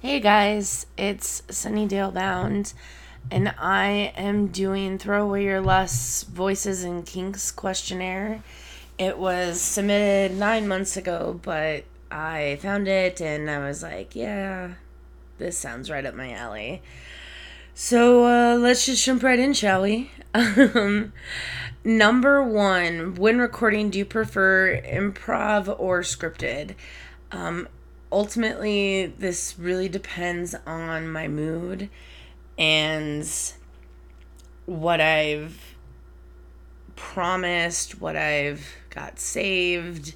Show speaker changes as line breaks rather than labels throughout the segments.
Hey guys, it's Sunnydale Bound, and I am doing Throw Away Your Lusts Voices and Kinks questionnaire. It was submitted 9 months ago, but I found it and I was like, yeah, this sounds right up my alley. So let's just jump right in, shall we? Number one, when recording, do you prefer improv or scripted? Ultimately, this really depends on my mood and what I've promised, what I've got saved.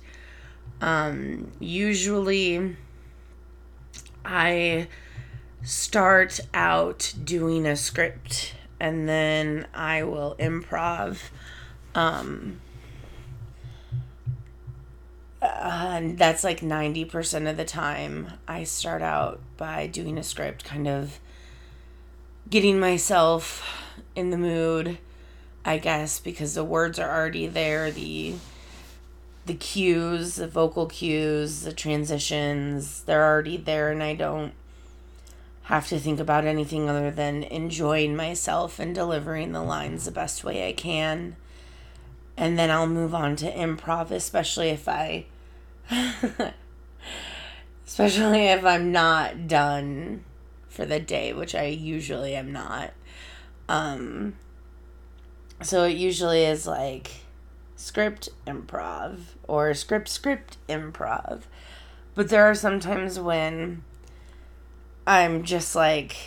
Usually, I start out doing a script and then I will improv. And that's like 90% of the time. I start out by doing a script, kind of getting myself in the mood, I guess, because the words are already there, the cues, the vocal cues, the transitions, they're already there, and I don't have to think about anything other than enjoying myself and delivering the lines the best way I can. And then I'll move on to improv, especially if I'm not done for the day, which I usually am not. So it usually is like script improv or script improv. But there are some times when I'm just like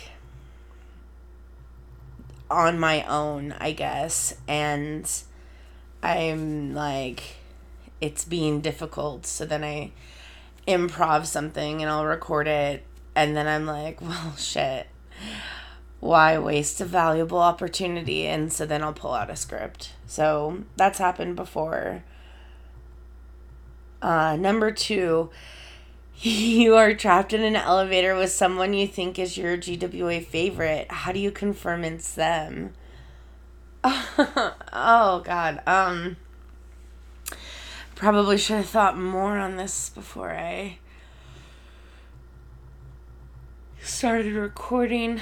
on my own, I guess, and I'm like, it's being difficult. So then I improv something and I'll record it, and then I'm like, well, shit, why waste a valuable opportunity? And so then I'll pull out a script. So that's happened before. Number two, you are trapped in an elevator with someone you think is your GWA favorite. How do you confirm it's them? Oh God. Probably should have thought more on this before I started recording.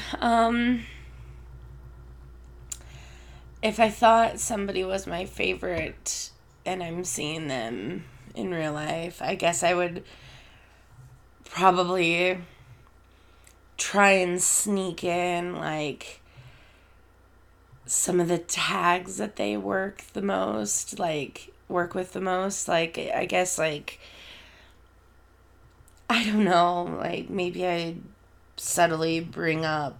If I thought somebody was my favorite and I'm seeing them in real life, I guess I would probably try and sneak in like some of the tags that they work with the most. Like, I guess, like, I don't know, like, maybe I subtly bring up,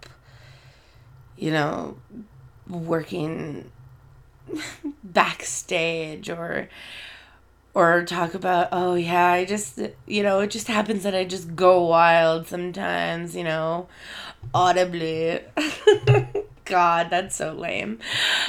working backstage, or talk about, oh yeah, I just, it just happens that I just go wild sometimes, audibly. God, that's so lame.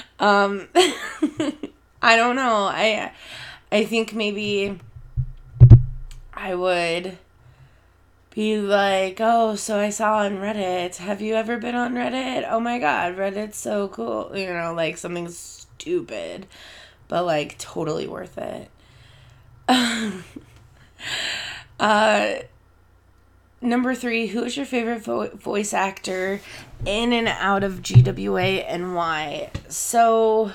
I don't know. I think maybe I would be like, oh, so I saw on Reddit. Have you ever been on Reddit? Oh my God, Reddit's so cool. Like something stupid, but like totally worth it. Number three, who is your favorite voice actor in and out of GWA and why? So,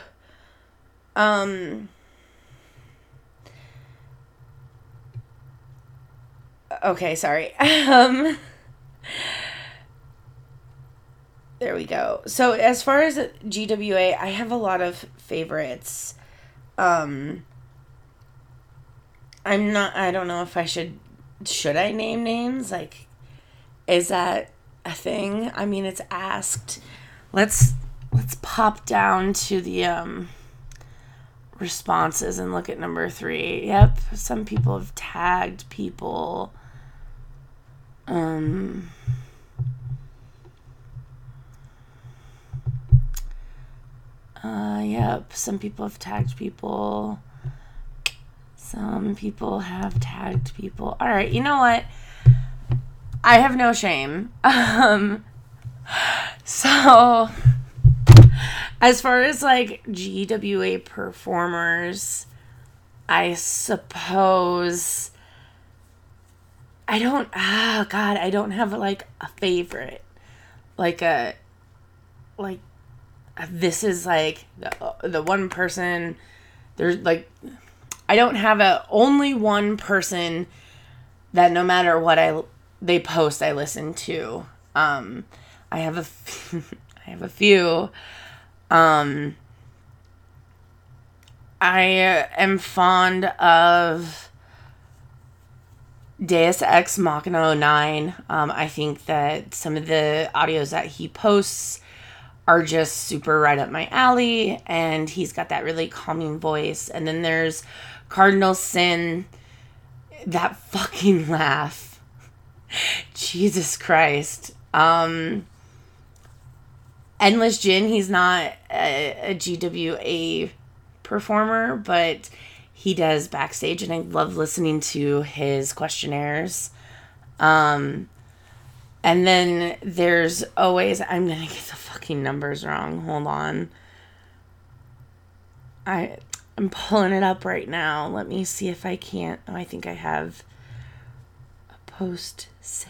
okay, sorry. There we go. So as far as GWA, I have a lot of favorites. I don't know if should I name names? Like, is that a thing? I mean, it's asked. Let's pop down to the responses and look at number three. Yep, some people have tagged people. Yep, some people have tagged people. Some people have tagged people. All right, you know what? I have no shame. So as far as like GWA performers, I suppose I don't, God, I don't have like a favorite. Like this is like the one person, there's like, I don't have only one person that no matter what they post, I listen to. I have I have a few. I am fond of Deus Ex Machina 09. I think that some of the audios that he posts are just super right up my alley, and he's got that really calming voice. And then there's Cardinal Sin, that fucking laugh. Jesus Christ. Endless Jin, he's not a GWA performer, but he does backstage, and I love listening to his questionnaires. And then there's always, I'm gonna get the fucking numbers wrong. Hold on. I'm pulling it up right now. Let me see if I can't. Oh, I think I have a post saved.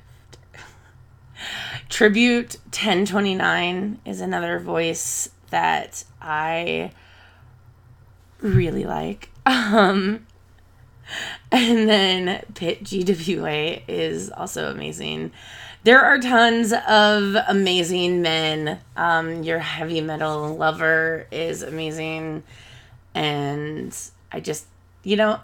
Tribute 1029 is another voice that I really like. And then Pit GWA is also amazing. There are tons of amazing men. Your heavy metal lover is amazing. And I just, can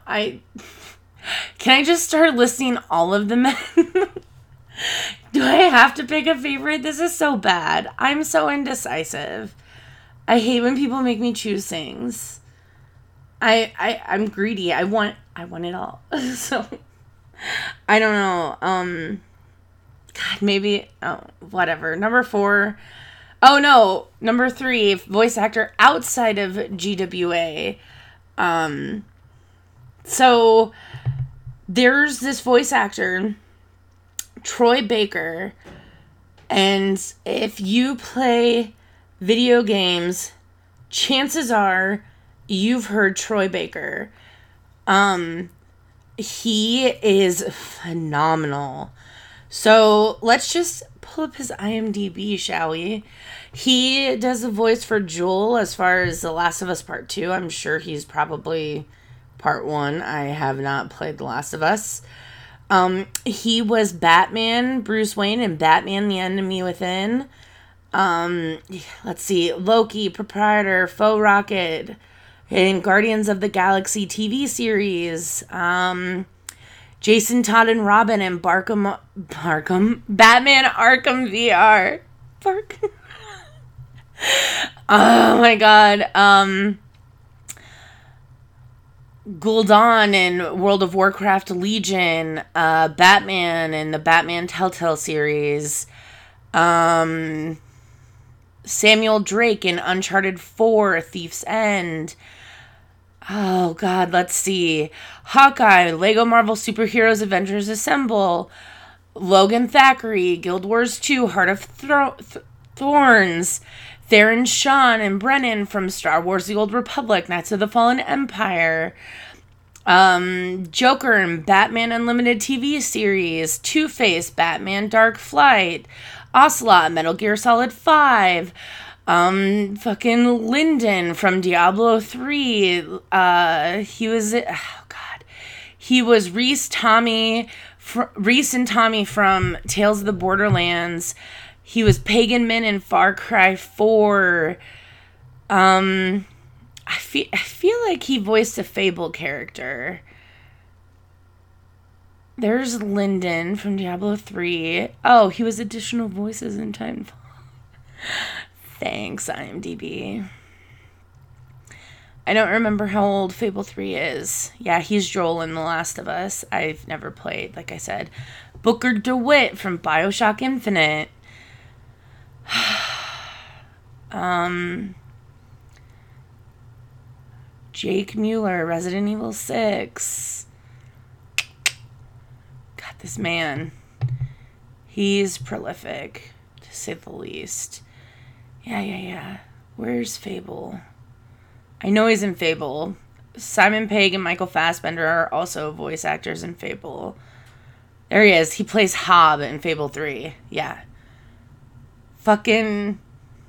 I just start listing all of the men? Do I have to pick a favorite? This is so bad. I'm so indecisive. I hate when people make me choose things. I'm greedy. I want it all. So I don't know. God, maybe whatever. Number 4. Oh no, number 3, voice actor outside of GWA. So there's this voice actor, Troy Baker, and if you play video games, chances are you've heard Troy Baker. He is phenomenal. So let's just pull up his IMDb, shall we? He does the voice for Joel as far as The Last of Us Part 2. I'm sure he's probably Part 1. I have not played The Last of Us. He was Batman, Bruce Wayne, and Batman the Enemy Within. Let's see. Loki, Proprietor, Faux Rocket, in Guardians of the Galaxy TV series. Jason Todd and Robin and Batman Arkham VR. Oh my god. Gul'dan in World of Warcraft Legion, Batman in the Batman Telltale series, Samuel Drake in Uncharted 4, Thief's End. Oh god, let's see. Hawkeye, Lego Marvel Superheroes Avengers Assemble, Logan Thackeray, Guild Wars 2, Heart of Thorns, Theron Shan and Brennan from Star Wars The Old Republic, Knights of the Fallen Empire, Joker and Batman Unlimited TV series, Two-Face, Batman Dark Flight, Ocelot, Metal Gear Solid 5, fucking Lyndon from Diablo 3, he was Reese and Tommy from Tales of the Borderlands. He was Pagan Min in Far Cry 4. I feel like he voiced a Fable character. There's Lyndon from Diablo 3. Oh, he was additional voices in Titanfall. Thanks, IMDb. I don't remember how old Fable 3 is. Yeah, he's Joel in The Last of Us. I've never played, like I said. Booker DeWitt from BioShock Infinite. Jake Mueller, Resident Evil 6. God, this man. He's prolific, to say the least. Yeah. Where's Fable? I know he's in Fable. Simon Pegg and Michael Fassbender are also voice actors in Fable. There he is. He plays Hob in Fable 3. Yeah. Fucking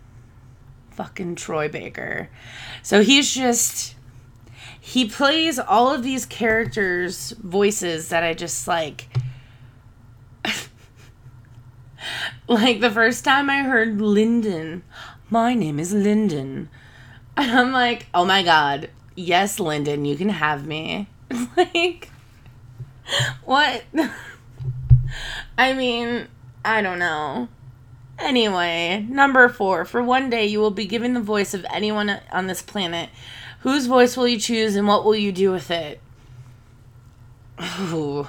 Troy Baker. So he's just... He plays all of these characters' voices that I just, like... Like, the first time I heard Lyndon, my name is Lyndon. And I'm like, oh my god, yes, Lyndon, you can have me. Like, what? I mean, I don't know. Anyway, number 4. For one day, you will be given the voice of anyone on this planet. Whose voice will you choose and what will you do with it? Ooh,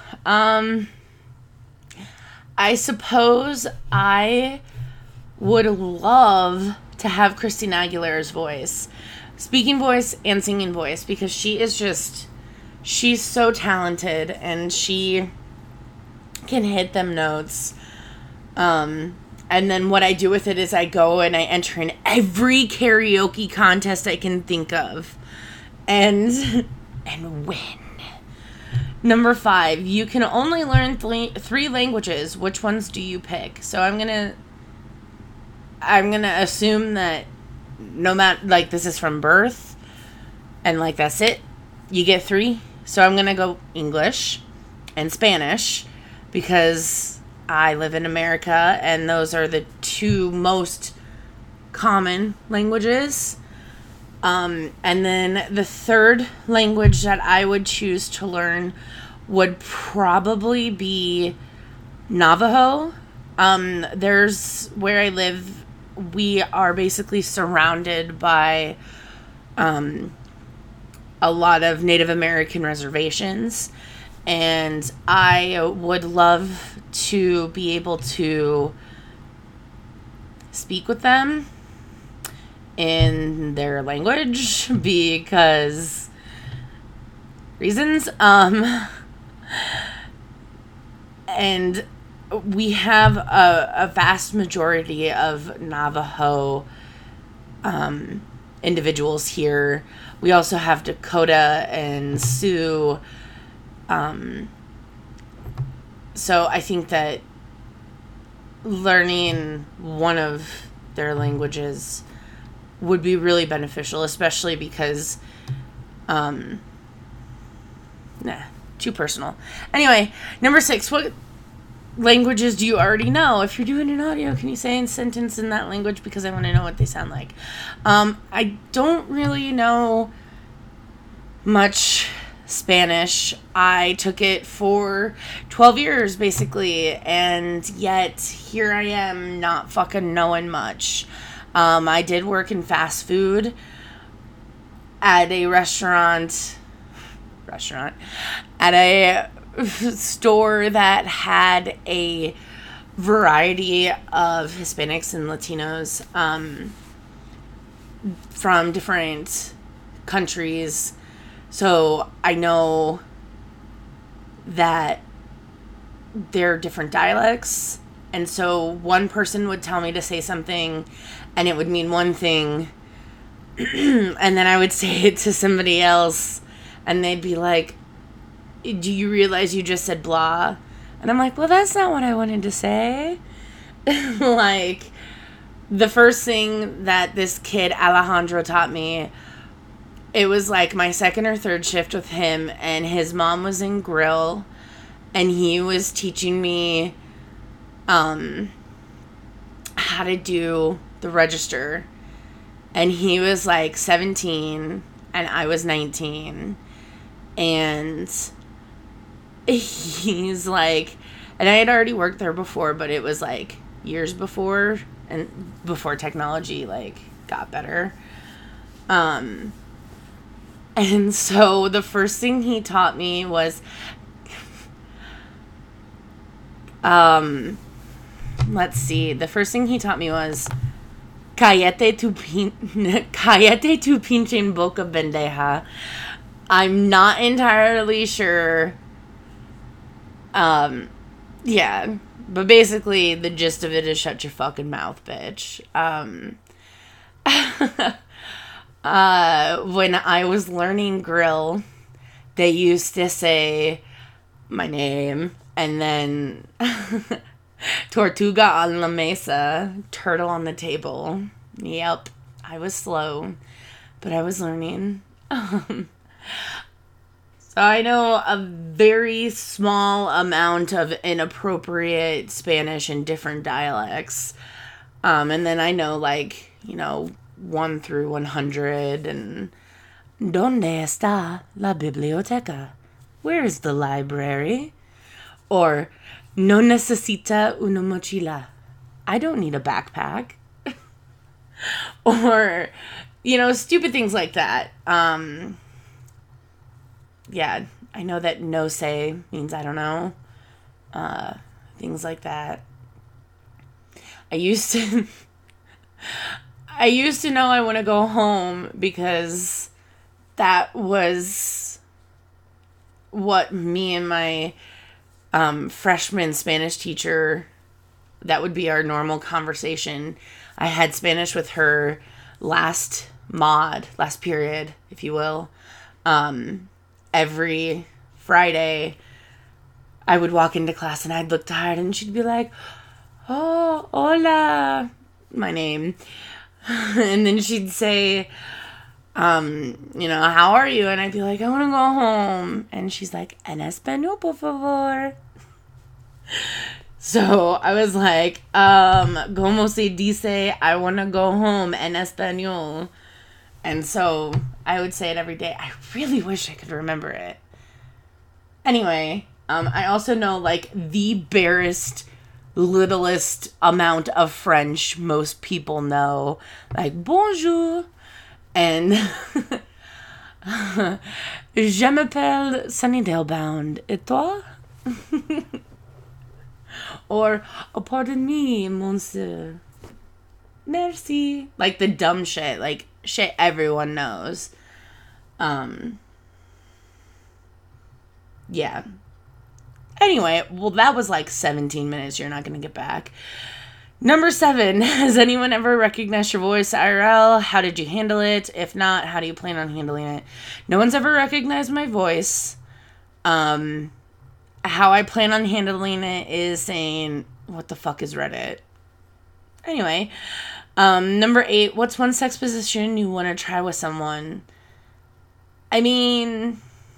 I suppose I would love to have Christina Aguilera's voice. Speaking voice and singing voice. Because she's so talented. And she can hit them notes. And then what I do with it is I go and I enter in every karaoke contest I can think of. And win. Number 5, you can only learn 3 languages. Which ones do you pick? So I'm gonna assume that no matter, like, this is from birth, and like that's it. You get 3. So I'm gonna go English and Spanish because I live in America and those are the 2 most common languages. And then the 3rd language that I would choose to learn would probably be Navajo. There's where I live, we are basically surrounded by a lot of Native American reservations, and I would love to be able to speak with them in their language because reasons. And we have a vast majority of Navajo individuals here. We also have Dakota and Sioux. So I think that learning one of their languages would be really beneficial, especially because, too personal. Anyway, number 6, what languages do you already know? If you're doing an audio, can you say a sentence in that language? Because I want to know what they sound like. I don't really know much Spanish. I took it for 12 years, basically, and yet here I am not fucking knowing much. I did work in fast food at a restaurant, at a store that had a variety of Hispanics and Latinos from different countries. So I know that there are different dialects. And so one person would tell me to say something and it would mean one thing. And then I would say it to somebody else and they'd be like, do you realize you just said blah? And I'm like, well, that's not what I wanted to say. Like, the first thing that this kid, Alejandro, taught me, it was like my second or third shift with him, and his mom was in grill, and he was teaching me how to do the register. And he was like 17, and I was 19. And he's like, and I had already worked there before, but it was like years before, and before technology like got better. And so the first thing he taught me was, let's see, the first thing he taught me was, cállate tu pinche boca pendeja. I'm not entirely sure. Yeah, but basically the gist of it is shut your fucking mouth, bitch. When I was learning grill, they used to say my name And then Tortuga on la mesa, turtle on the table. Yep, I was slow, but I was learning. So I know a very small amount of inappropriate Spanish in different dialects. And then I know, like, 1 through 100 and ¿Dónde está la biblioteca? Where is the library? Or no necesita una mochila. I don't need a backpack. Or, stupid things like that. Yeah, I know that no say means I don't know. Things like that. I used to know I want to go home because that was what me and my freshman Spanish teacher, that would be our normal conversation. I had Spanish with her last period, if you will. Every Friday, I would walk into class and I'd look tired and she'd be like, "Oh, hola," my name. And then she'd say, "How are you?" And I'd be like, "I want to go home." And she's like, "En español, por favor." So I was like, "Como se dice, I want to go home en español." And so I would say it every day. I really wish I could remember it. Anyway, I also know, like, the barest, littlest amount of French most people know. Like, bonjour. And je m'appelle Sunnydale Bound. Et toi? Or, oh, pardon me, monsieur. Merci. Like, the dumb shit. Like, shit everyone knows. Yeah. Anyway, well, that was like 17 minutes you're not going to get back. Number 7, has anyone ever recognized your voice IRL? How did you handle it? If not, how do you plan on handling it? No one's ever recognized my voice. How I plan on handling it is saying, what the fuck is Reddit? Anyway, number 8, what's one sex position you want to try with someone? I mean,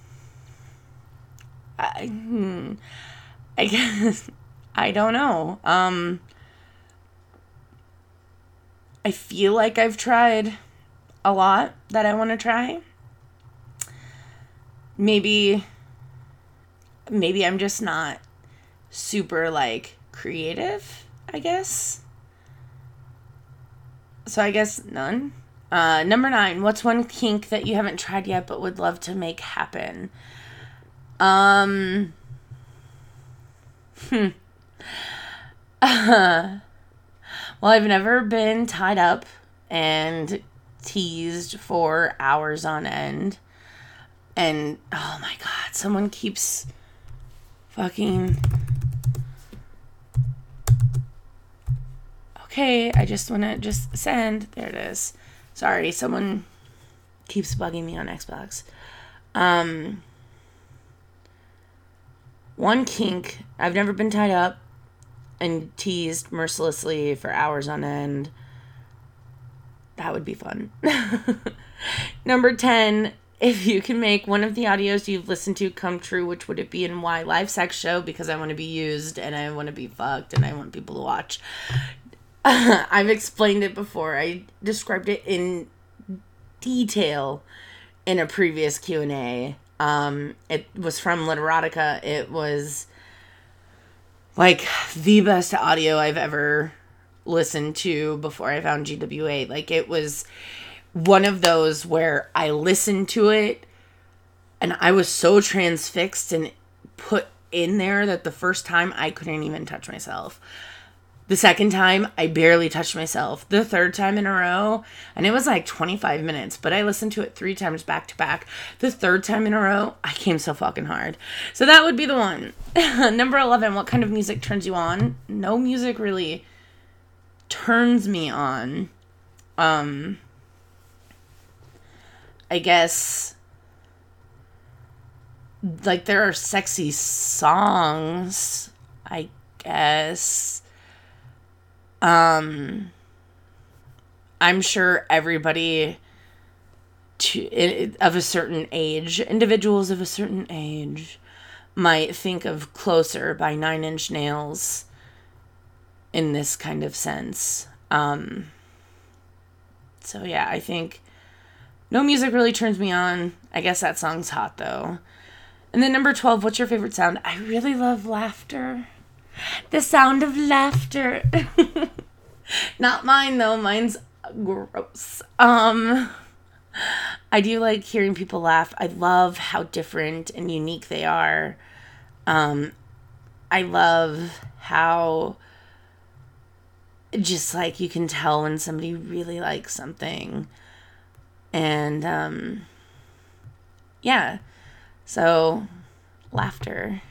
I guess, I don't know. I feel like I've tried a lot that I want to try. Maybe I'm just not super, like, creative, I guess. So I guess none. Number 9, what's one kink that you haven't tried yet but would love to make happen? Well, I've never been tied up and teased for hours on end. And, oh my God, someone keeps fucking... Okay, I just want to just send. There it is. Sorry, someone keeps bugging me on Xbox. One kink, I've never been tied up and teased mercilessly for hours on end. That would be fun. Number 10, if you can make one of the audios you've listened to come true, which would it be and why? Live sex show, because I want to be used and I want to be fucked and I want people to watch. I've explained it before. I described it in detail in a previous Q&A. It was from Literotica. It was like the best audio I've ever listened to before I found GWA. Like, it was one of those where I listened to it and I was so transfixed and put in there that the first time I couldn't even touch myself. The second time, I barely touched myself. The third time in a row, and it was like 25 minutes, but I listened to it 3 times back to back. The third time in a row, I came so fucking hard. So that would be the one. Number 11, what kind of music turns you on? No music really turns me on. I guess like, there are sexy songs, I guess. I'm sure everybody of a certain age, individuals of a certain age, might think of Closer by Nine Inch Nails in this kind of sense. So yeah, I think No Music really turns me on. I guess that song's hot though. And then number 12, what's your favorite sound? I really love laughter. The sound of laughter. Not mine though. Mine's gross. I do like hearing people laugh. I love how different and unique they are. I love how just like you can tell when somebody really likes something. And yeah. So laughter.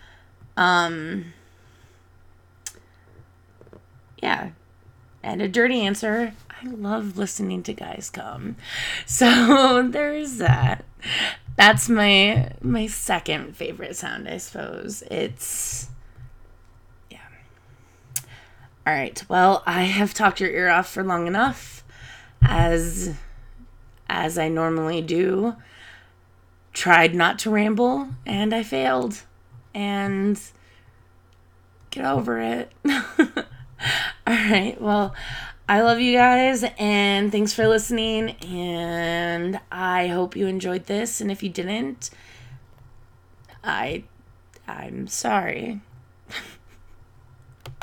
Yeah. And a dirty answer, I love listening to guys come. So there's that. That's my second favorite sound, I suppose. It's, yeah. All right. Well, I have talked your ear off for long enough, as I normally do. Tried not to ramble, and I failed. And get over it. All right. Well, I love you guys, and thanks for listening, and I hope you enjoyed this, and if you didn't, I'm sorry.